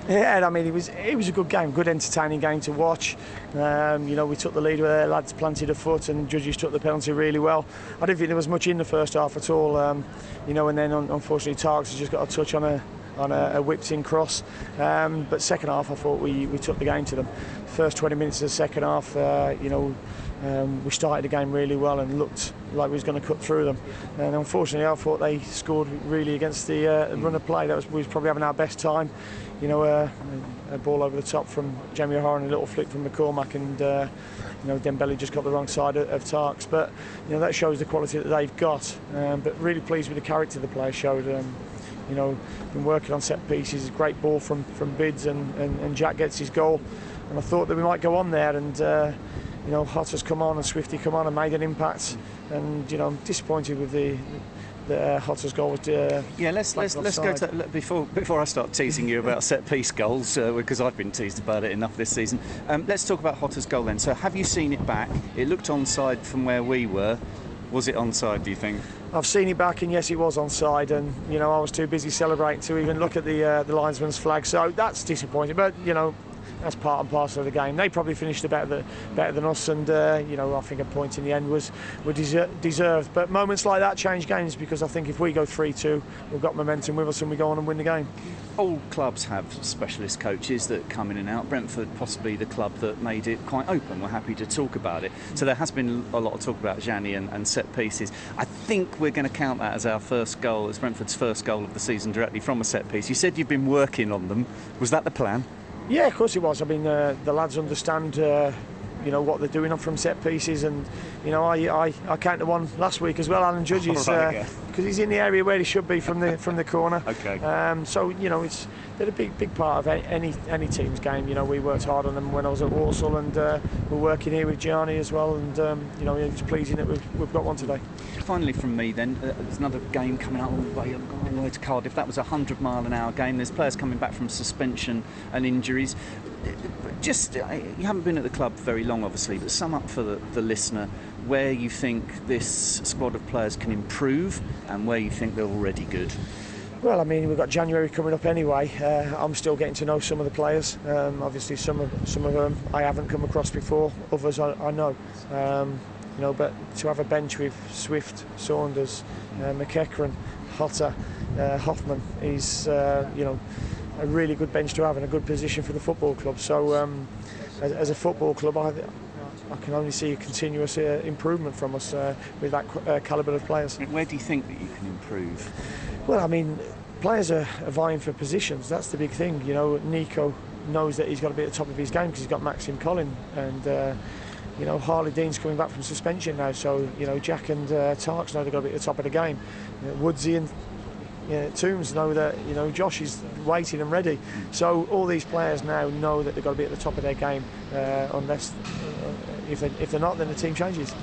Yeah, I mean, it was a good game, good entertaining game to watch. We took the lead where the lads planted a foot and Judges took the penalty really well. I didn't think there was much in the first half at all, and then unfortunately Tarks has just got a touch on a whipped-in cross. But second half, I thought we took the game to them. First 20 minutes of the second half, we started the game really well and looked like we was going to cut through them. And unfortunately, I thought they scored really against the run of play. We was probably having our best time. A ball over the top from Jamie O'Hara and a little flick from McCormack, and Dembele just got the wrong side of Tarks. But that shows the quality that they've got. But really pleased with the character the players showed. Been working on set pieces. Great ball from Bids, and Jack gets his goal. And I thought that we might go on there, and Hotter's come on and Swifty come on and made an impact. And I'm disappointed with the Hotter's goal was let's go to before I start teasing you about set piece goals, because I've been teased about it enough this season. Let's talk about Hotter's goal then. So have you seen it back? It looked onside from where we were. Was it onside, do you think? I've seen it back, and yes, it was onside, and I was too busy celebrating to even look at the linesman's flag, so that's disappointing. But that's part and parcel of the game. They probably finished better than us, and I think a point in the end was deserved. But moments like that change games, because I think if we go 3-2, we've got momentum with us and we go on and win the game. All clubs have specialist coaches that come in and out. Brentford possibly the club that made it quite open. We're happy to talk about it. So there has been a lot of talk about Gianni and set pieces. I think we're going to count that as our first goal, as Brentford's first goal of the season directly from a set piece. You said you've been working on them. Was that the plan? Yeah, of course it was. I mean, the lads understand, what they're doing from set pieces, and I counted one last week as well, Alan Judges, because he's in the area where he should be from the corner. Okay. They're a big part of any team's game. We worked hard on them when I was at Walsall, and we're working here with Gianni as well, and it's pleasing that we've got one today. Finally from me then, there's another game coming up all the way to Cardiff. That was a 100-mile-an-hour game. There's players coming back from suspension and injuries. Just, you haven't been at the club very long obviously, but sum up for the listener where you think this squad of players can improve and where you think they're already good. Well, I mean, we've got January coming up anyway. I'm still getting to know some of the players. Obviously some of them I haven't come across before, others I know. But to have a bench with Swift, Saunders, McEachran, Hotter, Hoffman is, a really good bench to have and a good position for the football club. So, as a football club, I can only see a continuous improvement from us with that calibre of players. Where do you think that you can improve? Well, I mean, players are vying for positions. That's the big thing. Nico knows that he's got to be at the top of his game because he's got Maxim Collin, and Harley Dean's coming back from suspension now, so Jack and Tarks know they've got to be at the top of the game. Woodsy and Toombs know that Josh is waiting and ready. So all these players now know that they've got to be at the top of their game, unless if they're not, then the team changes.